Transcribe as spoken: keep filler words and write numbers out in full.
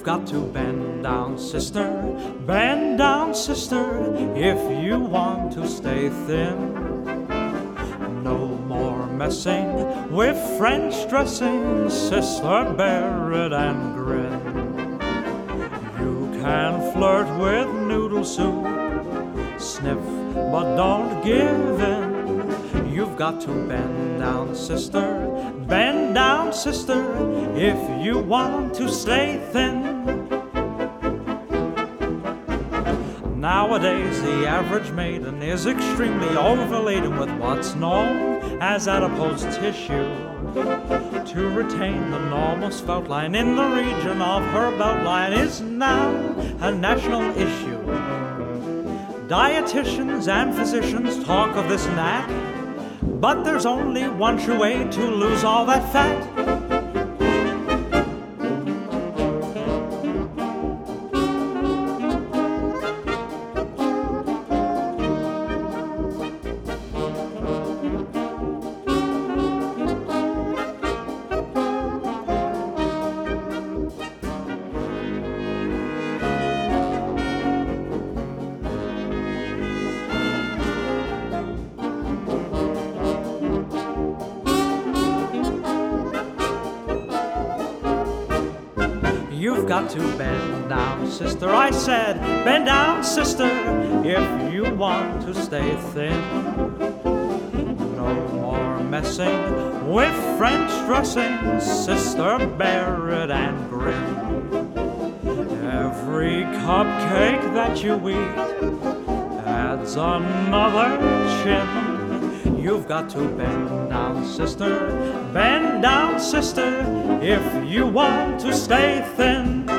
got to bend down, sister, bend down, sister, if you want to stay thin. No more messing with French dressing, sister, bear it and grin. You can flirt with noodle soup, sniff, but don't give in. You've got to bend down, sister, bend down, sister, if you want to stay thin. Nowadays, the average maiden is extremely overladen with what's known as adipose tissue. To retain the normal spout line in the region of her belt line is now a national issue. Dietitians and physicians talk of this and that, but there's only one true way to lose all that fat. You've got to bend down, sister, I said, bend down, sister, if you want to stay thin. No more messing with French dressing, sister, bear it and grin. Every cupcake that you eat adds another chin. You've got to bend down, sister, bend down, sister, if you want to stay thin.